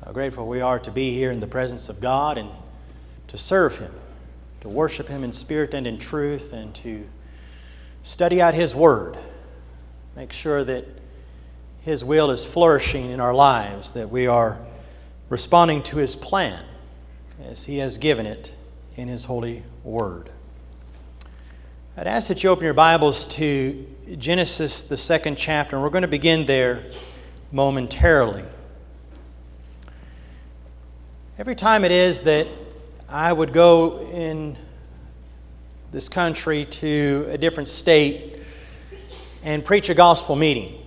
How grateful we are to be here in the presence of God and to serve Him, to worship Him in spirit and in truth, and to study out His Word. Make sure that His will is flourishing in our lives, that we are responding to His plan as He has given it in His holy Word. I'd ask that you open your Bibles to Genesis, the 2nd chapter, and we're going to begin there momentarily. Every time it is that I would go in this country to a different state and preach a gospel meeting,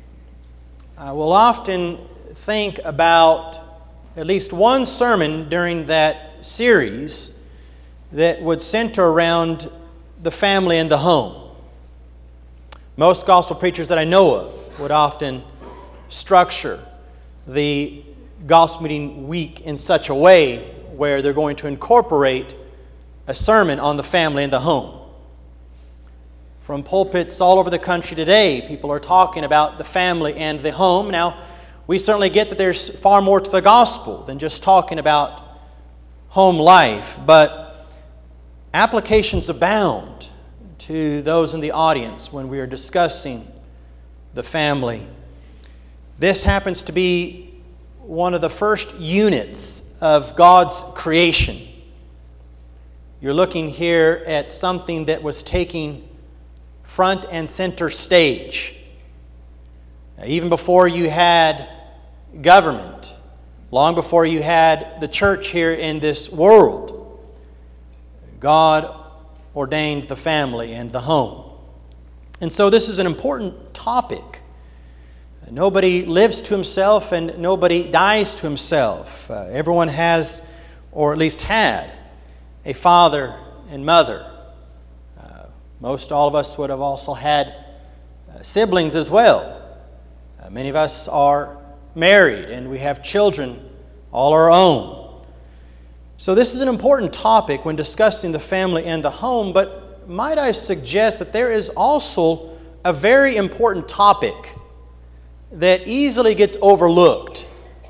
I will often think about at least one sermon during that series that would center around the family and the home. Most gospel preachers that I know of would often structure the gospel meeting week in such a way where they're going to incorporate a sermon on the family and the home. From pulpits all over the country today, people are talking about the family and the home. Now, we certainly get that there's far more to the gospel than just talking about home life, but applications abound to those in the audience when we are discussing the family. This happens to be one of the first units of God's creation. You're looking here at something that was taking front and center stage. Even before you had government, long before you had the church here in this world, God ordained the family and the home. And so this is an important topic. Nobody lives to himself and nobody dies to himself. Everyone has, or at least had, a father and mother. Most all of us would have also had siblings as well. Many of us are married and we have children all our own. So this is an important topic when discussing the family and the home, but might I suggest that there is also a very important topic that easily gets overlooked,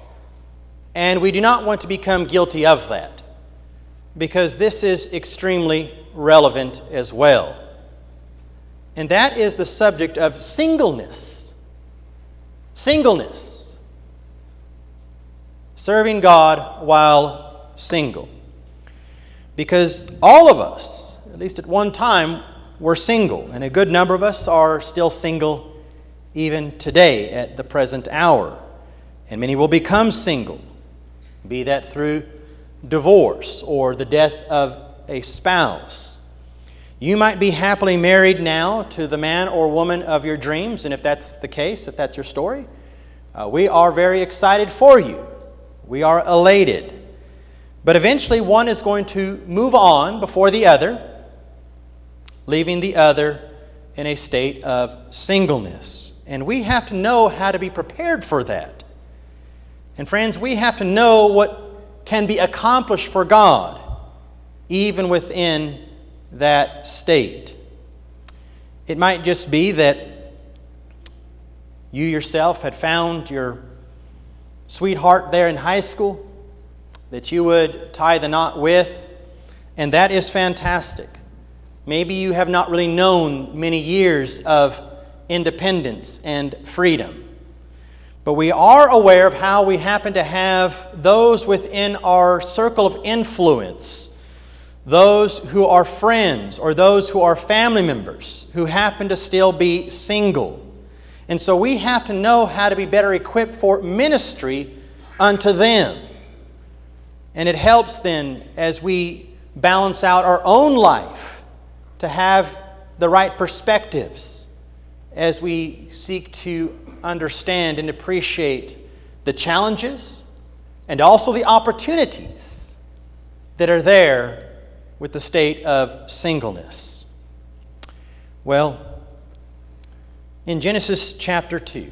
and we do not want to become guilty of that, because this is extremely relevant as well. And that is the subject of singleness. Singleness. Serving God while single. Because all of us, at least at one time, were single, and a good number of us are still single even today at the present hour. And many will become single, be that through divorce or the death of a spouse. You might be happily married now to the man or woman of your dreams, and if that's the case, if that's your story, we are very excited for you. We are elated. But eventually one is going to move on before the other, leaving the other in a state of singleness. And we have to know how to be prepared for that. And friends, we have to know what can be accomplished for God, even within that state. It might just be that you yourself had found your sweetheart there in high school that you would tie the knot with, and that is fantastic. Maybe you have not really known many years of independence and freedom. But we are aware of how we happen to have those within our circle of influence, those who are friends or those who are family members who happen to still be single. And so we have to know how to be better equipped for ministry unto them. And it helps then as we balance out our own life to have the right perspectives as we seek to understand and appreciate the challenges and also the opportunities that are there with the state of singleness. Well, in Genesis chapter 2,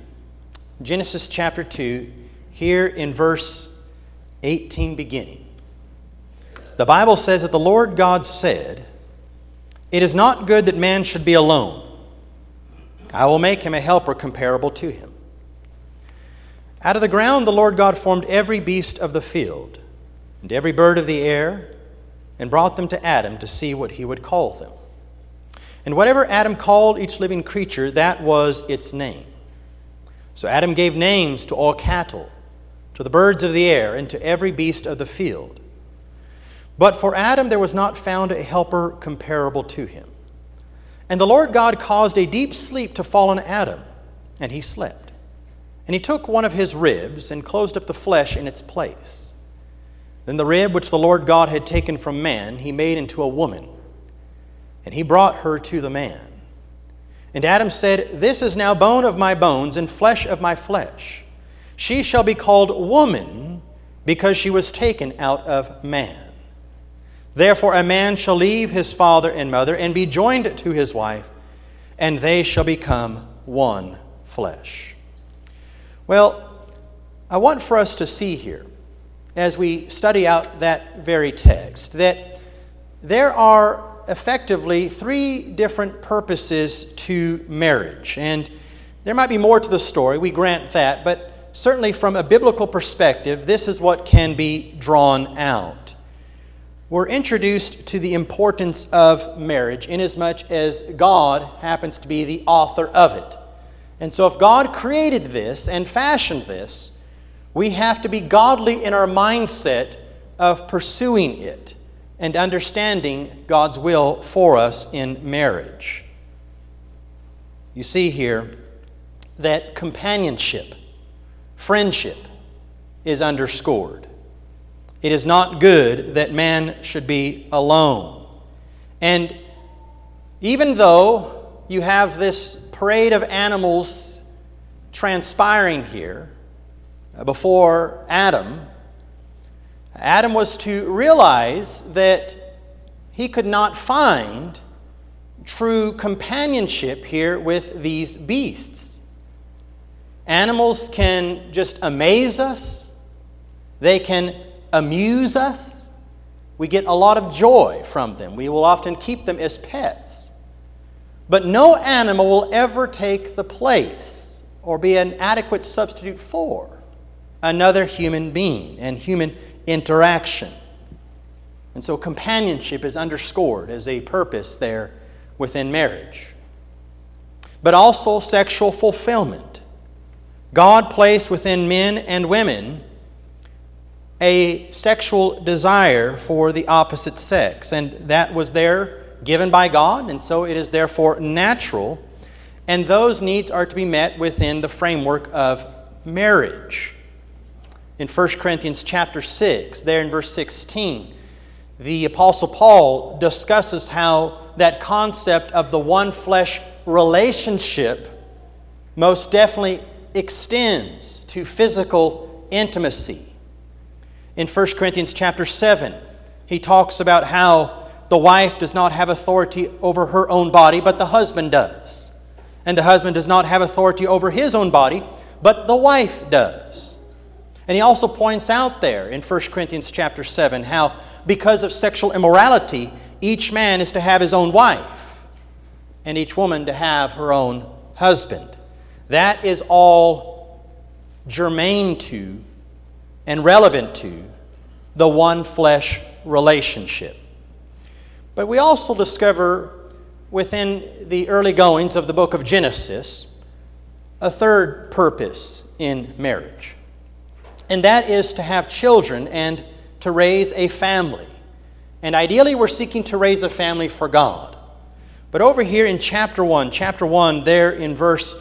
here in verse 18 beginning, the Bible says that the Lord God said, "It is not good that man should be alone. I will make him a helper comparable to him." Out of the ground the Lord God formed every beast of the field and every bird of the air, and brought them to Adam to see what he would call them. And whatever Adam called each living creature, that was its name. So Adam gave names to all cattle, to the birds of the air, and to every beast of the field. But for Adam there was not found a helper comparable to him. And the Lord God caused a deep sleep to fall on Adam, and he slept. And he took one of his ribs and closed up the flesh in its place. Then the rib which the Lord God had taken from man, he made into a woman, and he brought her to the man. And Adam said, "This is now bone of my bones and flesh of my flesh. She shall be called woman, because she was taken out of man. Therefore a man shall leave his father and mother and be joined to his wife, and they shall become one flesh." Well, I want for us to see here, as we study out that very text, that there are effectively three different purposes to marriage. And there might be more to the story, we grant that, but certainly from a biblical perspective, this is what can be drawn out. We're introduced to the importance of marriage inasmuch as God happens to be the author of it. And so if God created this and fashioned this, we have to be godly in our mindset of pursuing it and understanding God's will for us in marriage. You see here that companionship, friendship, is underscored. It is not good that man should be alone. And even though you have this parade of animals transpiring here, before Adam was to realize that he could not find true companionship here with these beasts. Animals can just amaze us. They can amuse us. We get a lot of joy from them. We will often keep them as pets. But no animal will ever take the place or be an adequate substitute for another human being and human interaction. And so companionship is underscored as a purpose there within marriage. But also sexual fulfillment. God placed within men and women a sexual desire for the opposite sex, and that was there given by God, and so it is therefore natural, and those needs are to be met within the framework of marriage. In 1 Corinthians chapter 6, there in verse 16, the Apostle Paul discusses how that concept of the one flesh relationship most definitely extends to physical intimacy. In 1 Corinthians chapter 7, he talks about how the wife does not have authority over her own body, but the husband does. And the husband does not have authority over his own body, but the wife does. And he also points out there in 1 Corinthians chapter 7 how because of sexual immorality, each man is to have his own wife and each woman to have her own husband. That is all germane to and relevant to the one flesh relationship. But we also discover within the early goings of the book of Genesis a third purpose in marriage. And that is to have children and to raise a family. And ideally we're seeking to raise a family for God. But over here in chapter 1 there in verse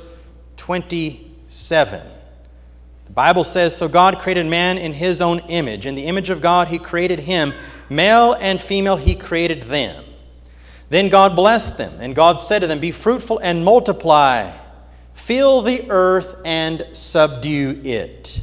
27, the Bible says, "So God created man in his own image. In the image of God he created him. Male and female he created them. Then God blessed them, and God said to them, 'Be fruitful and multiply. Fill the earth and subdue it.'"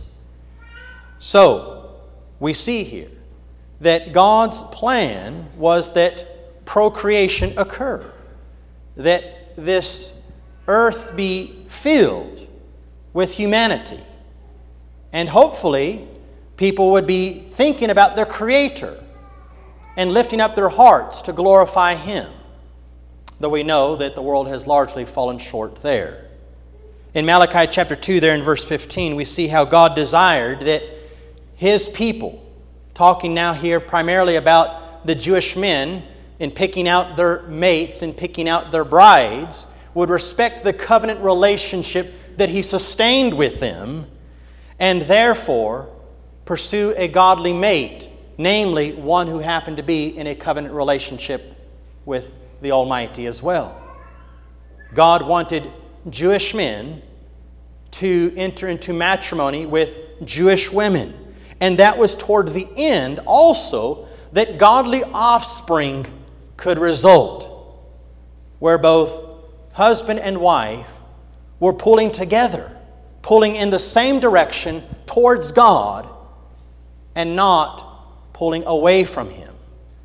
So, we see here that God's plan was that procreation occur, that this earth be filled with humanity. And hopefully, people would be thinking about their Creator and lifting up their hearts to glorify Him, though we know that the world has largely fallen short there. In Malachi chapter 2, there in verse 15, we see how God desired that His people, talking now here primarily about the Jewish men in picking out their mates and picking out their brides, would respect the covenant relationship that He sustained with them, and therefore pursue a godly mate, namely one who happened to be in a covenant relationship with the Almighty as well. God wanted Jewish men to enter into matrimony with Jewish women. And that was toward the end also that godly offspring could result, where both husband and wife were pulling together, pulling in the same direction towards God and not pulling away from Him.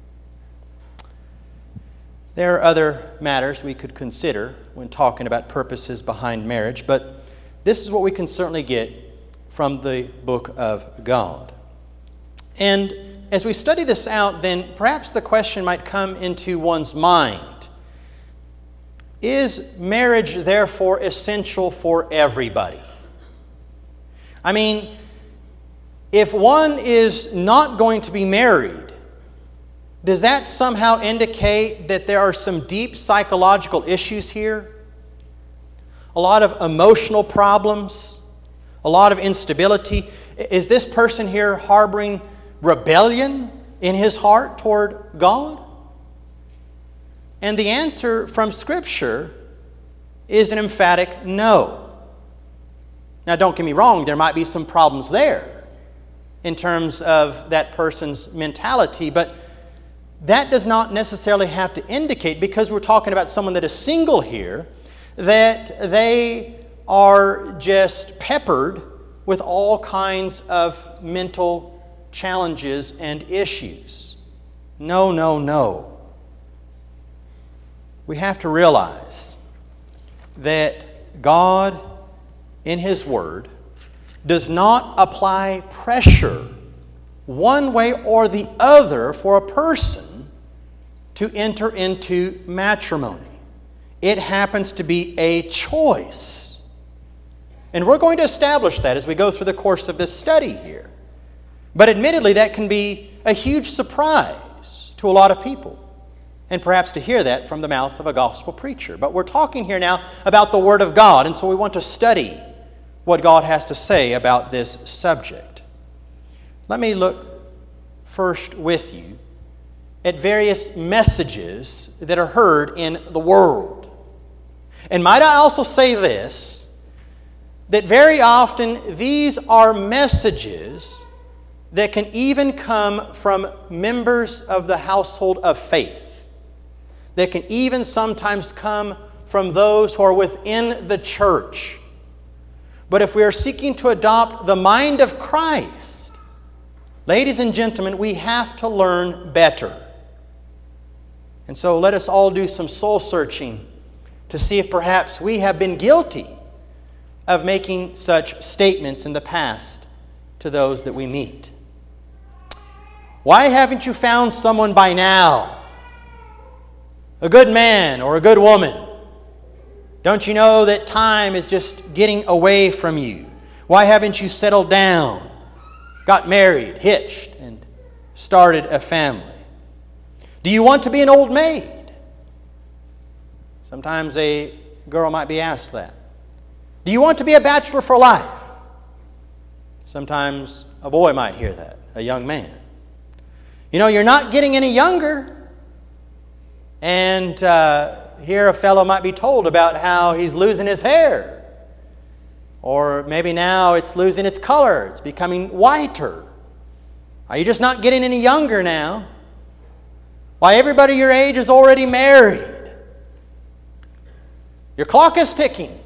There are other matters we could consider when talking about purposes behind marriage, but this is what we can certainly get from the book of God. And as we study this out, then perhaps the question might come into one's mind: is marriage therefore essential for everybody? I mean, if one is not going to be married, does that somehow indicate that there are some deep psychological issues here? A lot of emotional problems, a lot of instability. Is this person here harboring rebellion in his heart toward God? And the answer from Scripture is an emphatic no. Now, don't get me wrong, there might be some problems there in terms of that person's mentality, but that does not necessarily have to indicate, because we're talking about someone that is single here, that they are just peppered with all kinds of mental challenges and issues. No, no, no. We have to realize that God, in His Word, does not apply pressure one way or the other for a person to enter into matrimony. It happens to be a choice. And we're going to establish that as we go through the course of this study here. But admittedly, that can be a huge surprise to a lot of people, and perhaps to hear that from the mouth of a gospel preacher. But we're talking here now about the Word of God, and so we want to study what God has to say about this subject. Let me look first with you at various messages that are heard in the world. And might I also say this, that very often these are messages that can even come from members of the household of faith, that can even sometimes come from those who are within the church. But if we are seeking to adopt the mind of Christ, ladies and gentlemen, we have to learn better. And so let us all do some soul searching to see if perhaps we have been guilty of making such statements in the past to those that we meet. Why haven't you found someone by now? A good man or a good woman? Don't you know that time is just getting away from you? Why haven't you settled down, got married, hitched, and started a family? Do you want to be an old maid? Sometimes a girl might be asked that. Do you want to be a bachelor for life? Sometimes a boy might hear that, a young man. You know, you're not getting any younger. And here a fellow might be told about how he's losing his hair. Or maybe now it's losing its color. It's becoming whiter. Are you just not getting any younger now? Why, everybody your age is already married. Your clock is ticking.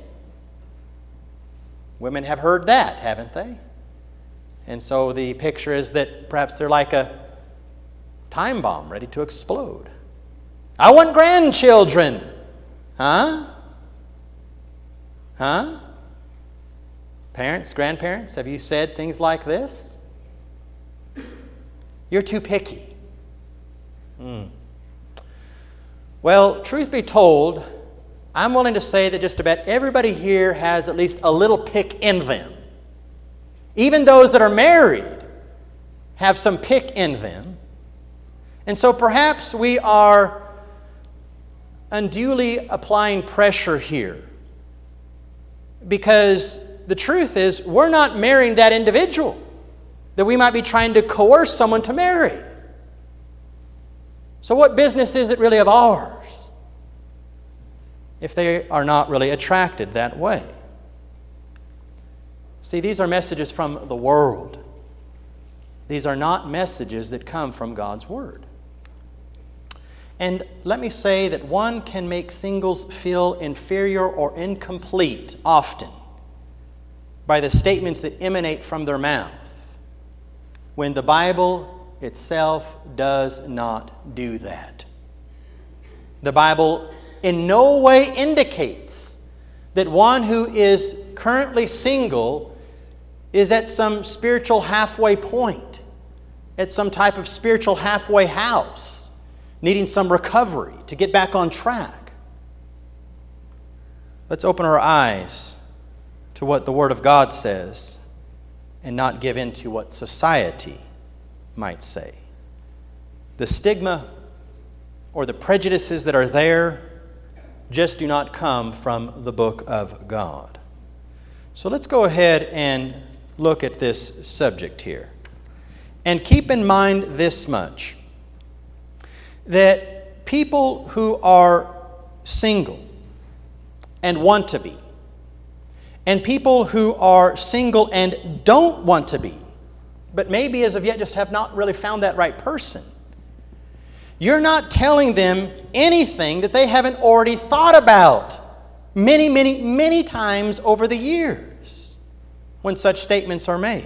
Women have heard that, haven't they? And so the picture is that perhaps they're like a time bomb ready to explode. I want grandchildren. Huh? Huh? Parents, grandparents, have you said things like this? You're too picky. Well, truth be told, I'm willing to say that just about everybody here has at least a little pick in them. Even those that are married have some pick in them. And so perhaps we are unduly applying pressure here. Because the truth is, we're not marrying that individual that we might be trying to coerce someone to marry. So what business is it really of ours if they are not really attracted that way? See, these are messages from the world. These are not messages that come from God's Word. And let me say that one can make singles feel inferior or incomplete often by the statements that emanate from their mouth, when the Bible itself does not do that. The Bible in no way indicates that one who is currently single is at some spiritual halfway point, at some type of spiritual halfway house, needing some recovery to get back on track. Let's open our eyes to what the Word of God says and not give in to what society might say. The stigma or the prejudices that are there just do not come from the book of God. So let's go ahead and look at this subject here. And keep in mind this much, that people who are single and want to be, and people who are single and don't want to be, but maybe as of yet just have not really found that right person, you're not telling them anything that they haven't already thought about many, many, many times over the years when such statements are made.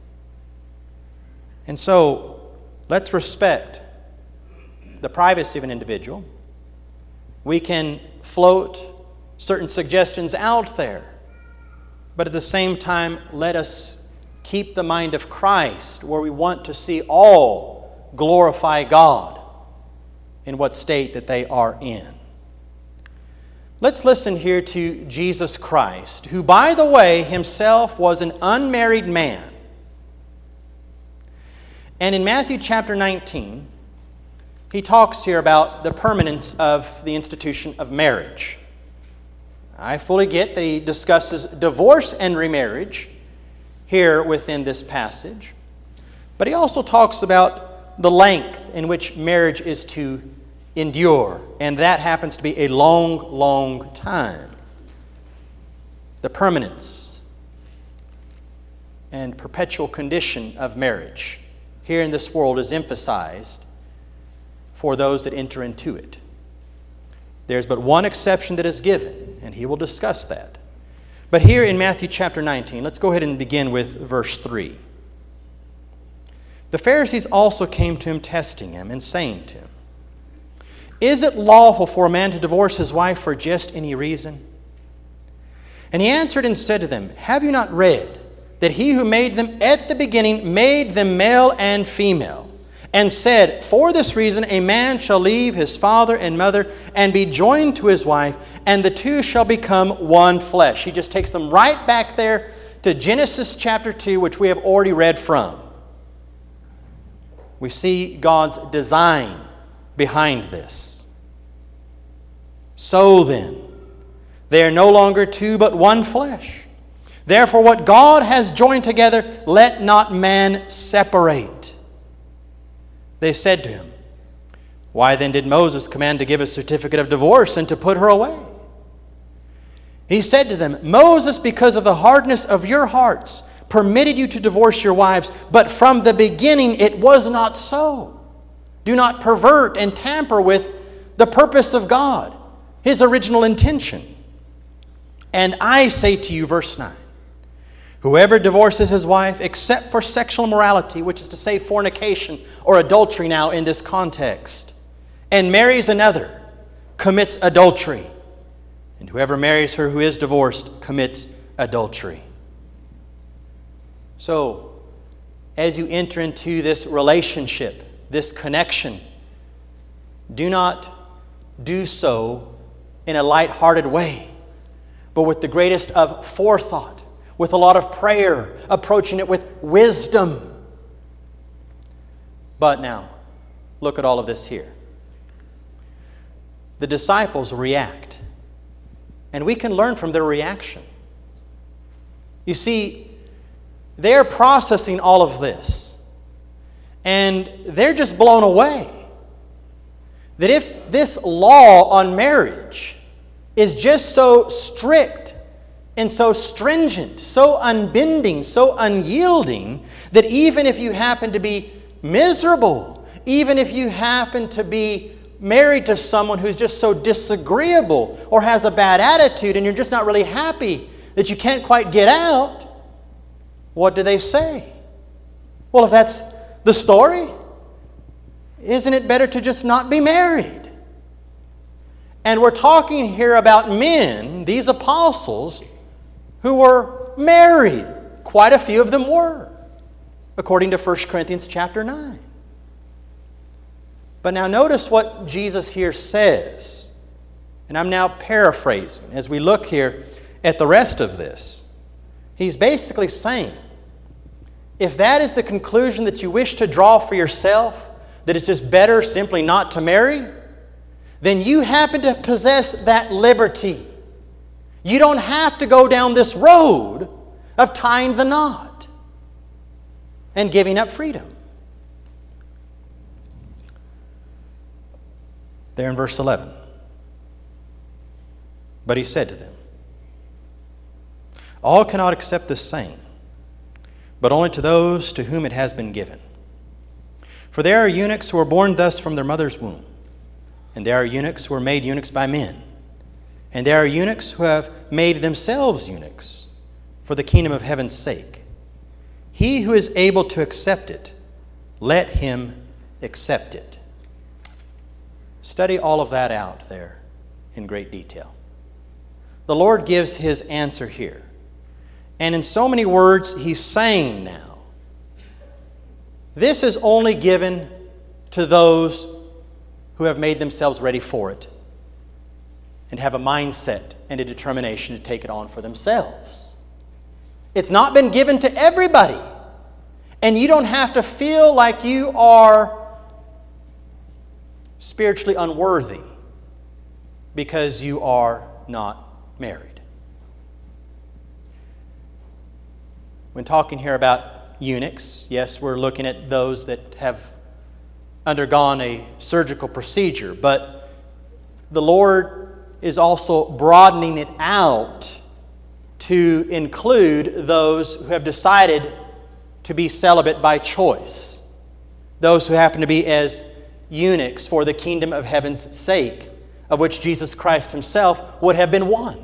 And so, let's respect the privacy of an individual. We can float certain suggestions out there, but at the same time, let us keep the mind of Christ, where we want to see all glorify God in what state that they are in. Let's listen here to Jesus Christ, who, by the way, himself was an unmarried man. And in Matthew chapter 19, he talks here about the permanence of the institution of marriage. I fully get that he discusses divorce and remarriage here within this passage. But he also talks about the length in which marriage is to endure. And that happens to be a long, long time. The permanence and perpetual condition of marriage here in this world is emphasized for those that enter into it. There's but one exception that is given, and he will discuss that. But here in Matthew chapter 19, let's go ahead and begin with verse 3. The Pharisees also came to him, testing him, and saying to him, "Is it lawful for a man to divorce his wife for just any reason?" And he answered and said to them, "Have you not read that he who made them at the beginning made them male and female, and said, 'For this reason a man shall leave his father and mother and be joined to his wife, and the two shall become one flesh.'" He just takes them right back there to Genesis chapter 2, which we have already read from. We see God's design behind this. So then, they are no longer two but one flesh. Therefore, what God has joined together, let not man separate. They said to him, "Why then did Moses command to give a certificate of divorce and to put her away?" He said to them, "Moses, because of the hardness of your hearts, permitted you to divorce your wives, but from the beginning it was not so. Do not pervert and tamper with the purpose of God, His original intention. And I say to you," verse 9, "whoever divorces his wife except for sexual immorality," which is to say fornication or adultery now in this context, "and marries another, commits adultery. And whoever marries her who is divorced commits adultery." So, as you enter into this relationship, this connection, do not do so in a light-hearted way, but with the greatest of forethought, with a lot of prayer, approaching it with wisdom. But now, look at all of this here. The disciples react, and we can learn from their reaction. You see, they're processing all of this, and they're just blown away. That if this law on marriage is just so strict and so stringent, so unbending, so unyielding, that even if you happen to be miserable, even if you happen to be married to someone who's just so disagreeable or has a bad attitude and you're just not really happy that you can't quite get out, what do they say? Well, if that's the story, isn't it better to just not be married? And we're talking here about men, these apostles, who were married. Quite a few of them were, according to 1 Corinthians chapter 9. But now notice what Jesus here says. And I'm now paraphrasing as we look here at the rest of this. He's basically saying, if that is the conclusion that you wish to draw for yourself, that it's just better simply not to marry, then you happen to possess that liberty. You don't have to go down this road of tying the knot and giving up freedom. There in verse 11. But he said to them, all cannot accept this saying, but only to those to whom it has been given. For there are eunuchs who are born thus from their mother's womb, and there are eunuchs who are made eunuchs by men, and there are eunuchs who have made themselves eunuchs for the kingdom of heaven's sake. He who is able to accept it, let him accept it. Study all of that out there in great detail. The Lord gives His answer here. And in so many words, He's saying now, this is only given to those who have made themselves ready for it and have a mindset and a determination to take it on for themselves. It's not been given to everybody. And you don't have to feel like you are spiritually unworthy because you are not married. When talking here about eunuchs, yes, we're looking at those that have undergone a surgical procedure, but the Lord is also broadening it out to include those who have decided to be celibate by choice, those who happen to be as eunuchs for the kingdom of heaven's sake, of which Jesus Christ Himself would have been one.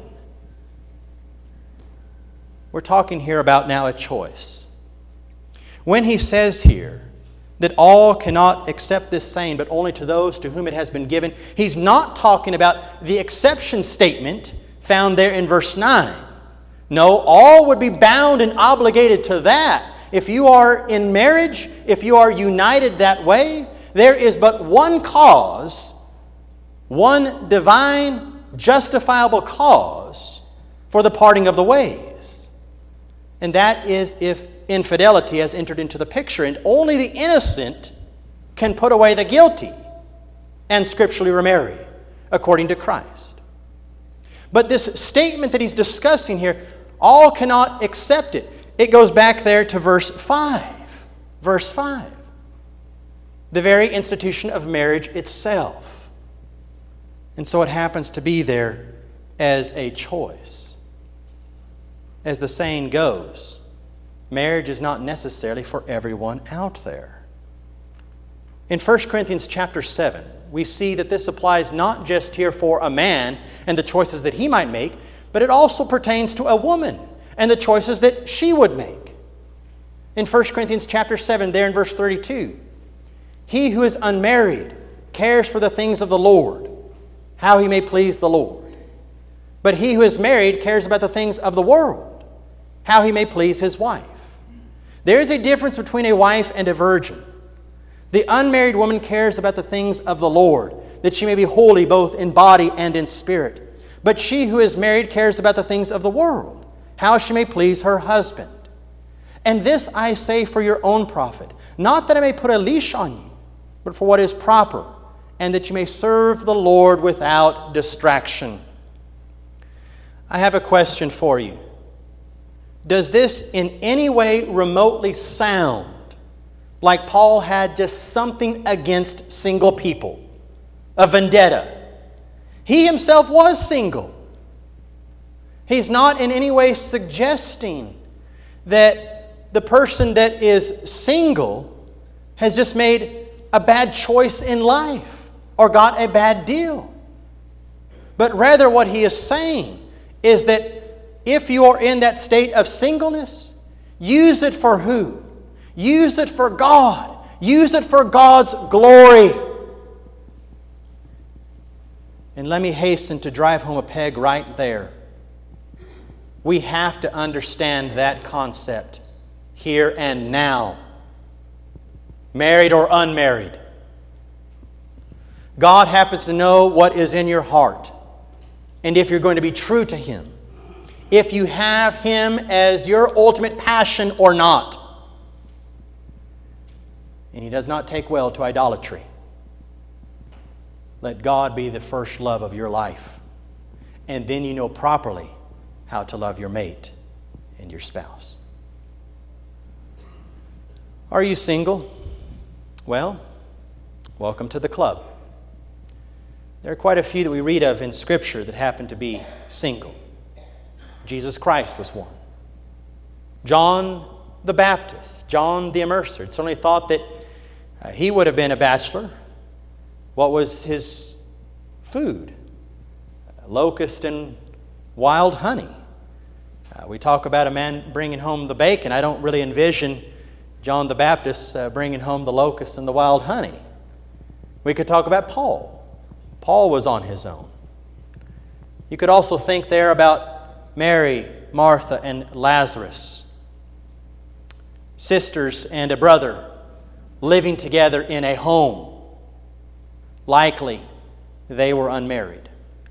We're talking here about now a choice. When He says here that all cannot accept this saying, but only to those to whom it has been given, He's not talking about the exception statement found there in verse 9. No, all would be bound and obligated to that. If you are in marriage, if you are united that way, there is but one cause, one divine, justifiable cause for the parting of the ways. And that is if infidelity has entered into the picture, and only the innocent can put away the guilty and scripturally remarry, according to Christ. But this statement that he's discussing here, all cannot accept it. It goes back there to verse 5. Verse 5. The very institution of marriage itself. And so it happens to be there as a choice. As the saying goes, marriage is not necessarily for everyone out there. In 1 Corinthians chapter 7, we see that this applies not just here for a man and the choices that he might make, but it also pertains to a woman and the choices that she would make. In 1 Corinthians chapter 7, there in verse 32, he who is unmarried cares for the things of the Lord, how he may please the Lord. But he who is married cares about the things of the world, how he may please his wife. There is a difference between a wife and a virgin. The unmarried woman cares about the things of the Lord, that she may be holy both in body and in spirit. But she who is married cares about the things of the world, how she may please her husband. And this I say for your own profit, not that I may put a leash on you, but for what is proper, and that you may serve the Lord without distraction. I have a question for you. Does this in any way remotely sound like Paul had just something against single people? A vendetta? He himself was single. He's not in any way suggesting that the person that is single has just made a bad choice in life or got a bad deal. But rather what he is saying is that if you are in that state of singleness, use it for who? Use it for God. Use it for God's glory. And let me hasten to drive home a peg right there. We have to understand that concept here and now. Married or unmarried. God happens to know what is in your heart. And if you're going to be true to Him. If you have Him as your ultimate passion or not. And He does not take well to idolatry. Let God be the first love of your life. And then you know properly how to love your mate and your spouse. Are you single? Well, welcome to the club. There are quite a few that we read of in Scripture that happen to be single. Jesus Christ was one. John the Baptist, John the Immerser. It's only thought that he would have been a bachelor. What was his food? Locust and wild honey. We talk about a man bringing home the bacon. I don't really envision John the Baptist bringing home the locust and the wild honey. We could talk about Paul. Paul was on his own. You could also think there about Mary, Martha, and Lazarus. Sisters and a brother living together in a home. Likely, they were unmarried.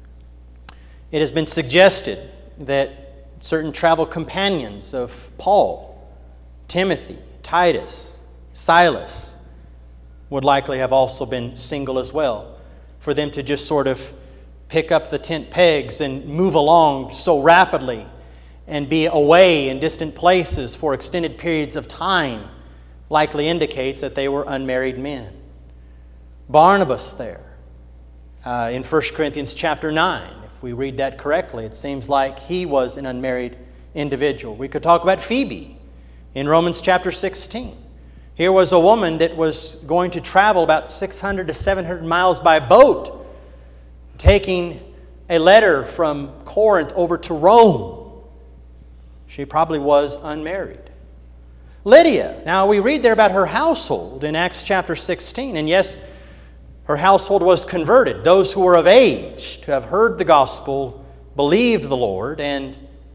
It has been suggested that certain travel companions of Paul, Timothy, Titus, Silas, would likely have also been single as well, for them to just sort of pick up the tent pegs and move along so rapidly and be away in distant places for extended periods of time likely indicates that they were unmarried men. Barnabas there, in 1 Corinthians chapter 9, if we read that correctly, it seems like he was an unmarried individual. We could talk about Phoebe in Romans chapter 16. Here was a woman that was going to travel about 600 to 700 miles by boat, taking a letter from Corinth over to Rome. She probably was unmarried. Lydia, now we read there about her household in Acts chapter 16, and yes, her household was converted. Those who were of age to have heard the gospel, believed the Lord, and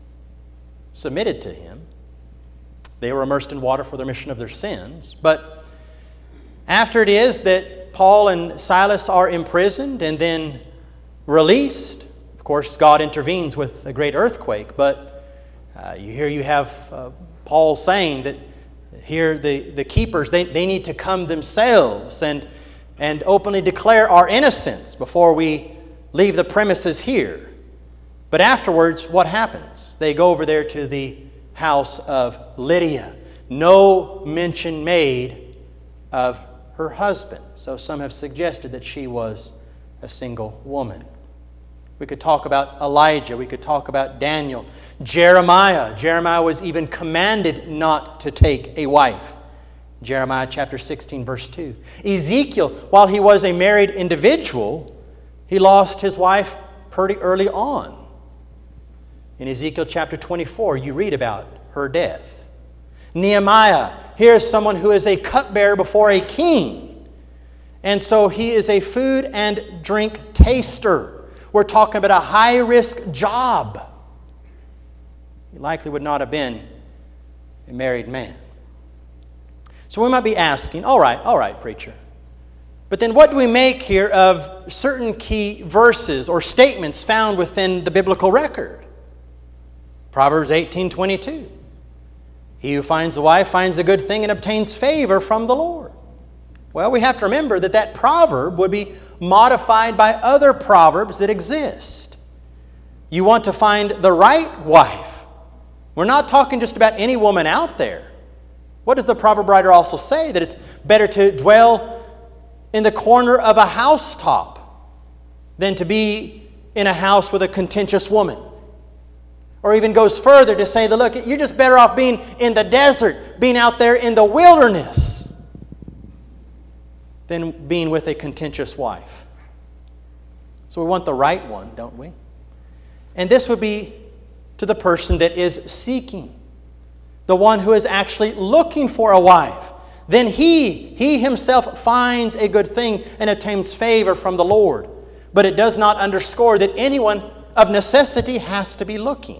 submitted to Him. They were immersed in water for the remission of their sins. But after it is that Paul and Silas are imprisoned and then released, of course, God intervenes with a great earthquake. But you have Paul saying that here the keepers, they need to come themselves and openly declare our innocence before we leave the premises here. But afterwards, what happens? They go over there to the house of Lydia. No mention made of her husband. So some have suggested that she was a single woman. We could talk about Elijah. We could talk about Daniel. Jeremiah. Jeremiah was even commanded not to take a wife. Jeremiah chapter 16, verse 2. Ezekiel, while he was a married individual, he lost his wife pretty early on. In Ezekiel chapter 24, you read about her death. Nehemiah, here's someone who is a cupbearer before a king. And so he is a food and drink taster. We're talking about a high-risk job. He likely would not have been a married man. So we might be asking, all right, preacher, But then what do we make here of certain key verses or statements found within the biblical record? Proverbs 18:22. He who finds a wife finds a good thing and obtains favor from the Lord. Well, we have to remember that that proverb would be modified by other proverbs that exist. You want to find the right wife. We're not talking just about any woman out there. What does the proverb writer also say? That it's better to dwell in the corner of a housetop than to be in a house with a contentious woman. Or even goes further to say that, look, you're just better off being in the desert, being out there in the wilderness, than being with a contentious wife. So we want the right one, don't we? And this would be to the person that is seeking, the one who is actually looking for a wife. Then he himself finds a good thing and obtains favor from the Lord. But it does not underscore that anyone of necessity has to be looking.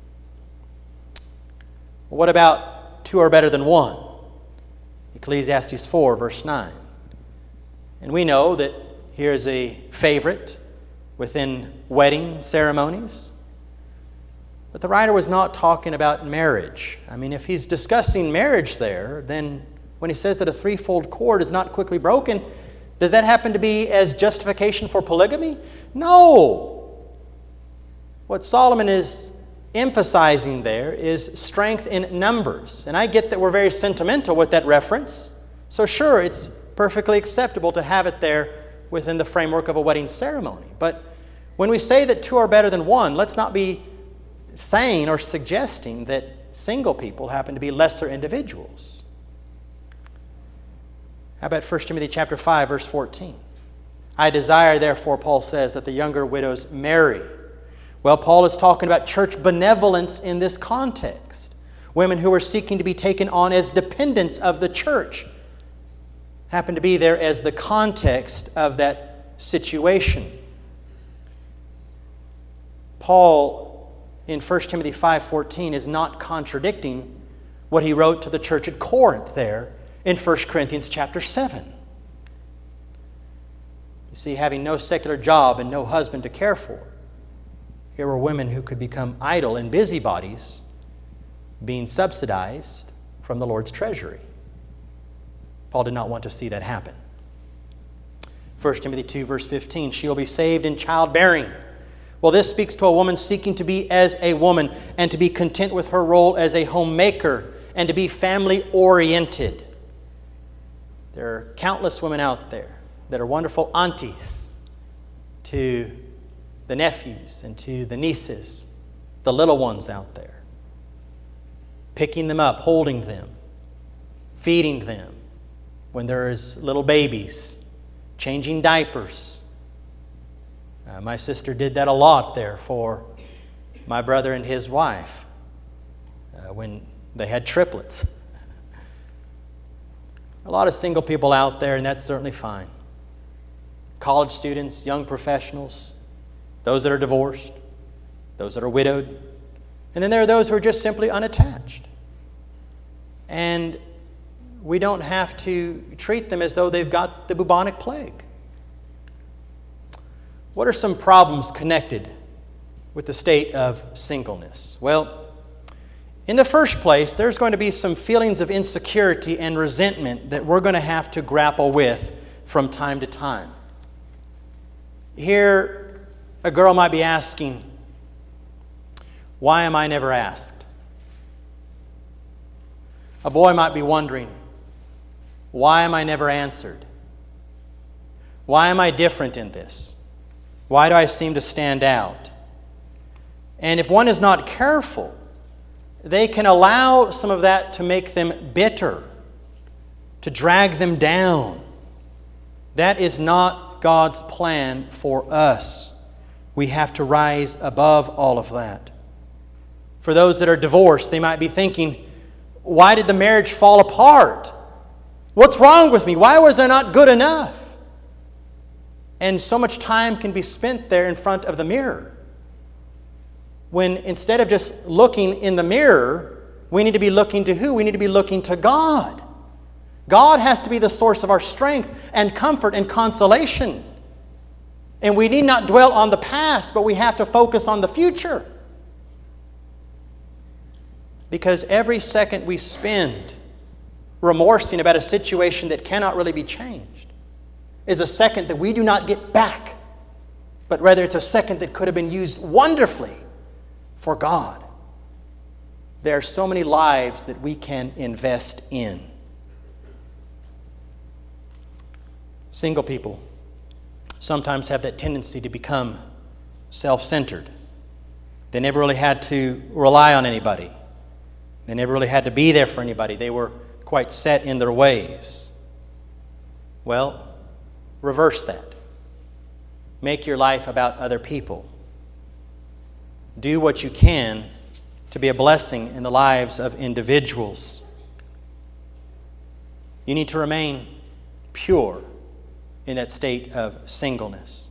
What about two are better than one? Ecclesiastes 4, verse 9. And we know that here is a favorite within wedding ceremonies. But the writer was not talking about marriage. I mean, if he's discussing marriage there, then when he says that a threefold cord is not quickly broken, does that happen to be as justification for polygamy? No. What Solomon is emphasizing there is strength in numbers. And I get that we're very sentimental with that reference. So sure, it's perfectly acceptable to have it there within the framework of a wedding ceremony. But when we say that two are better than one, let's not be saying or suggesting that single people happen to be lesser individuals. How about 1 Timothy chapter 5, verse 14? I desire, therefore, Paul says, that the younger widows marry. Well, Paul is talking about church benevolence in this context. Women who are seeking to be taken on as dependents of the church happen to be there as the context of that situation. Paul, in 1 Timothy 5:14, is not contradicting what he wrote to the church at Corinth there in 1 Corinthians chapter 7. You see, having no secular job and no husband to care for, here were women who could become idle and busybodies, being subsidized from the Lord's treasury. Paul did not want to see that happen. 1 Timothy 2, verse 15, she will be saved in childbearing. Well, this speaks to a woman seeking to be as a woman and to be content with her role as a homemaker and to be family-oriented. There are countless women out there that are wonderful aunties to the nephews and to the nieces, the little ones out there. Picking them up, holding them, feeding them when there is little babies, changing diapers. My sister did that a lot there for my brother and his wife when they had triplets. A lot of single people out there, and that's certainly fine. College students, young professionals, those that are divorced, those that are widowed, and then there are those who are just simply unattached. And we don't have to treat them as though they've got the bubonic plague. What are some problems connected with the state of singleness? Well, in the first place, there's going to be some feelings of insecurity and resentment that we're going to have to grapple with from time to time. Here, a girl might be asking, why am I never asked? A boy might be wondering, why am I never answered? Why am I different in this? Why do I seem to stand out? And if one is not careful, they can allow some of that to make them bitter, to drag them down. That is not God's plan for us. We have to rise above all of that. For those that are divorced, they might be thinking, why did the marriage fall apart? What's wrong with me? Why was I not good enough? And so much time can be spent there in front of the mirror, when instead of just looking in the mirror, we need to be looking to who? We need to be looking to God. God has to be the source of our strength and comfort and consolation. And we need not dwell on the past, but we have to focus on the future. Because every second we spend remorsing about a situation that cannot really be changed is a second that we do not get back, but rather it's a second that could have been used wonderfully for God. There are so many lives that we can invest in. Single people sometimes have that tendency to become self-centered. They never really had to rely on anybody. They never really had to be there for anybody. They were quite set in their ways. Well, reverse that. Make your life about other people. Do what you can to be a blessing in the lives of individuals. You need to remain pure in that state of singleness.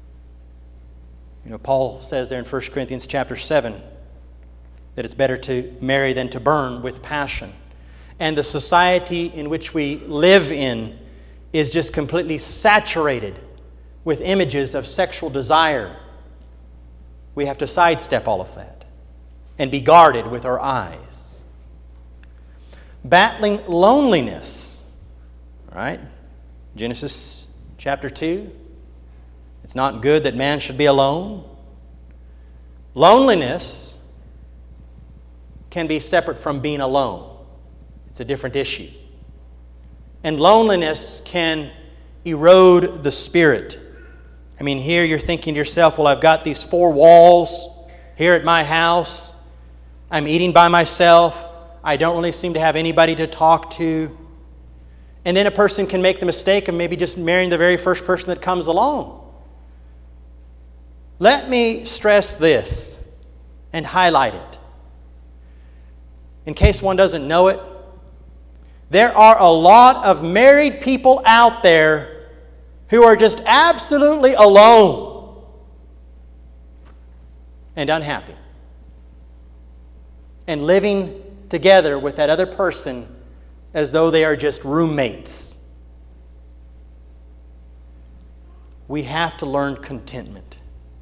Paul says there in 1 Corinthians chapter 7 that it's better to marry than to burn with passion. And the society in which we live in is just completely saturated with images of sexual desire. We have to sidestep all of that and be guarded with our eyes. Battling loneliness. All right? Genesis chapter 2. It's not good that man should be alone. Loneliness can be separate from being alone. It's a different issue. And loneliness can erode the spirit. I mean, here you're thinking to yourself, well, I've got these 4 walls here at my house. I'm eating by myself. I don't really seem to have anybody to talk to. And then a person can make the mistake of maybe just marrying the very first person that comes along. Let me stress this and highlight it. In case one doesn't know it, there are a lot of married people out there who are just absolutely alone and unhappy and living together with that other person as though they are just roommates. We have to learn contentment.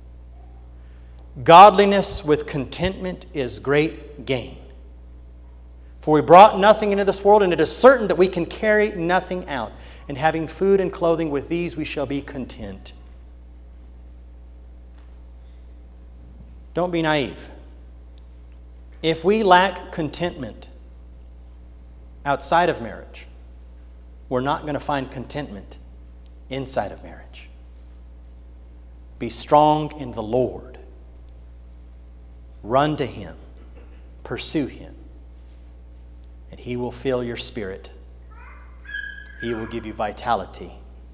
Godliness with contentment is great gain. For we brought nothing into this world, and it is certain that we can carry nothing out. And having food and clothing, with these we shall be content. Don't be naive. If we lack contentment outside of marriage, we're not going to find contentment inside of marriage. Be strong in the Lord. Run to Him. Pursue Him. And He will fill your spirit. He will give you vitality.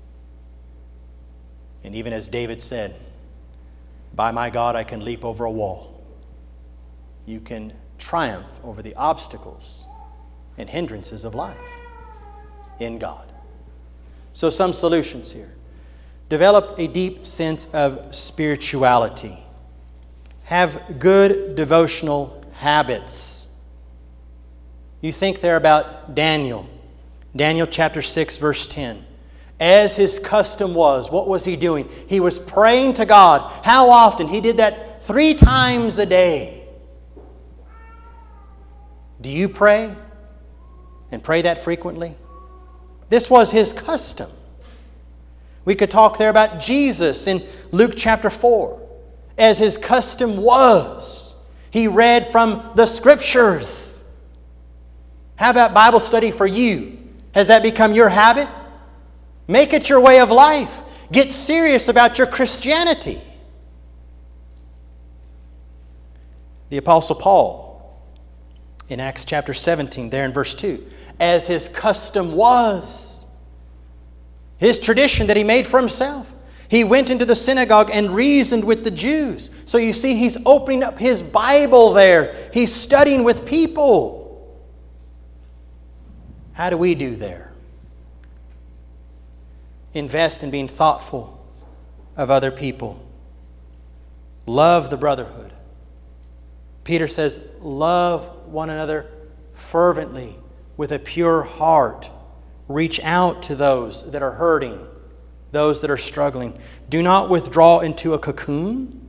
And even as David said, by my God I can leap over a wall. You can triumph over the obstacles and hindrances of life in God. So some solutions here. Develop a deep sense of spirituality. Have good devotional habits. You think there about Daniel. Daniel chapter 6, verse 10. As his custom was, what was he doing? He was praying to God. How often? He did that 3 times a day. Do you pray? And pray that frequently? This was his custom. We could talk there about Jesus in Luke chapter 4. As his custom was, he read from the Scriptures. How about Bible study for you? Has that become your habit? Make it your way of life. Get serious about your Christianity. The Apostle Paul, in Acts chapter 17, there in verse 2, as his custom was, his tradition that he made for himself, he went into the synagogue and reasoned with the Jews. So you see, he's opening up his Bible there. He's studying with people. How do we do there? Invest in being thoughtful of other people. Love the brotherhood. Peter says, love one another fervently with a pure heart. Reach out to those that are hurting, those that are struggling. Do not withdraw into a cocoon.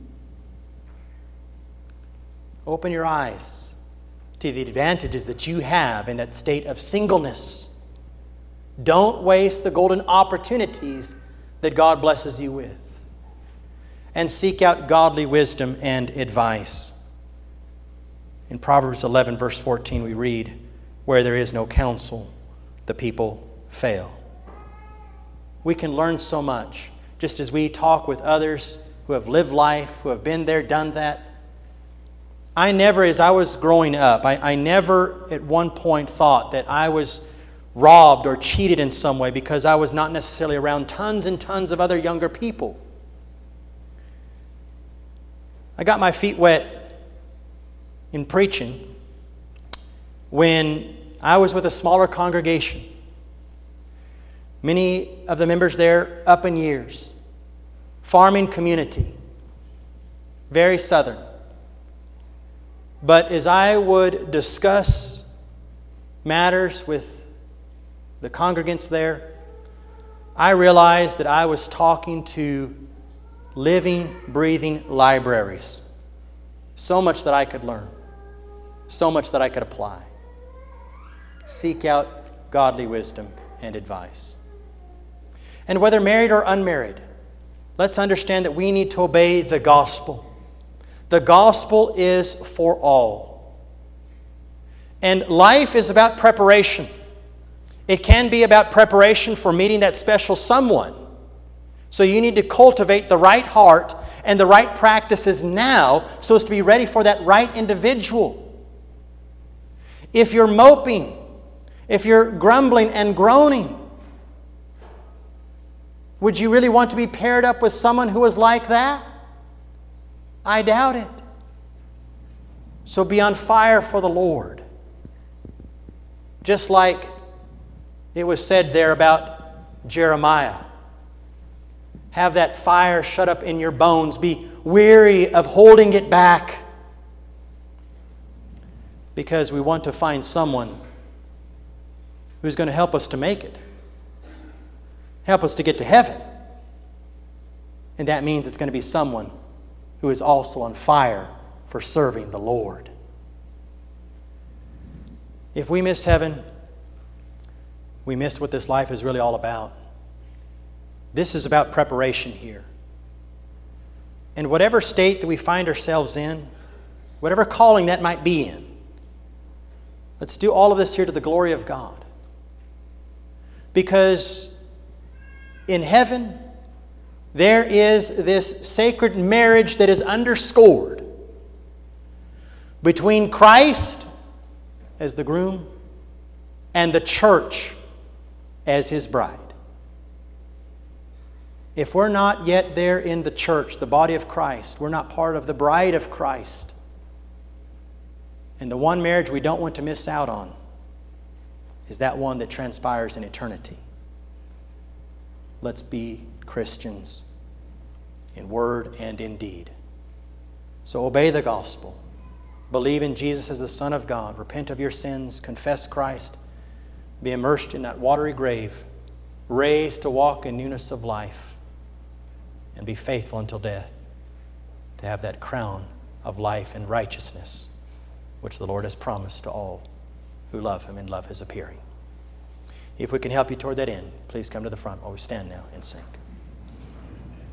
Open your eyes to the advantages that you have in that state of singleness. Don't waste the golden opportunities that God blesses you with. And seek out godly wisdom and advice. In Proverbs 11, verse 14, we read, "Where there is no counsel, the people fail." We can learn so much just as we talk with others who have lived life, who have been there, done that. I never, as I was growing up, I never at one point thought that I was robbed or cheated in some way because I was not necessarily around tons and tons of other younger people. I got my feet wet in preaching when I was with a smaller congregation. Many of the members there up in years. Farming community. Very southern. But as I would discuss matters with the congregants there, I realized that I was talking to living, breathing libraries. So much that I could learn. So much that I could apply. Seek out godly wisdom and advice. And whether married or unmarried, let's understand that we need to obey the gospel. The gospel is for all. And life is about preparation. It can be about preparation for meeting that special someone. So you need to cultivate the right heart and the right practices now so as to be ready for that right individual. If you're moping, if you're grumbling and groaning, would you really want to be paired up with someone who is like that? I doubt it. So be on fire for the Lord. Just like it was said there about Jeremiah. Have that fire shut up in your bones. Be weary of holding it back. Because we want to find someone who's going to help us to make it. Help us to get to heaven. And that means it's going to be someone who is also on fire for serving the Lord. If we miss heaven, we miss what this life is really all about. This is about preparation here. And whatever state that we find ourselves in, whatever calling that might be in, let's do all of this here to the glory of God. Because in heaven, there is this sacred marriage that is underscored between Christ as the groom and the church as His bride. If we're not yet there in the church, the body of Christ, we're not part of the bride of Christ. And the one marriage we don't want to miss out on is that one that transpires in eternity. Let's be Christians in word and in deed. So obey the gospel. Believe in Jesus as the Son of God. Repent of your sins. Confess Christ. Be immersed in that watery grave. Raised to walk in newness of life. And be faithful until death. To have that crown of life and righteousness which the Lord has promised to all who love Him and love His appearing. If we can help you toward that end, please come to the front while we stand now and sing.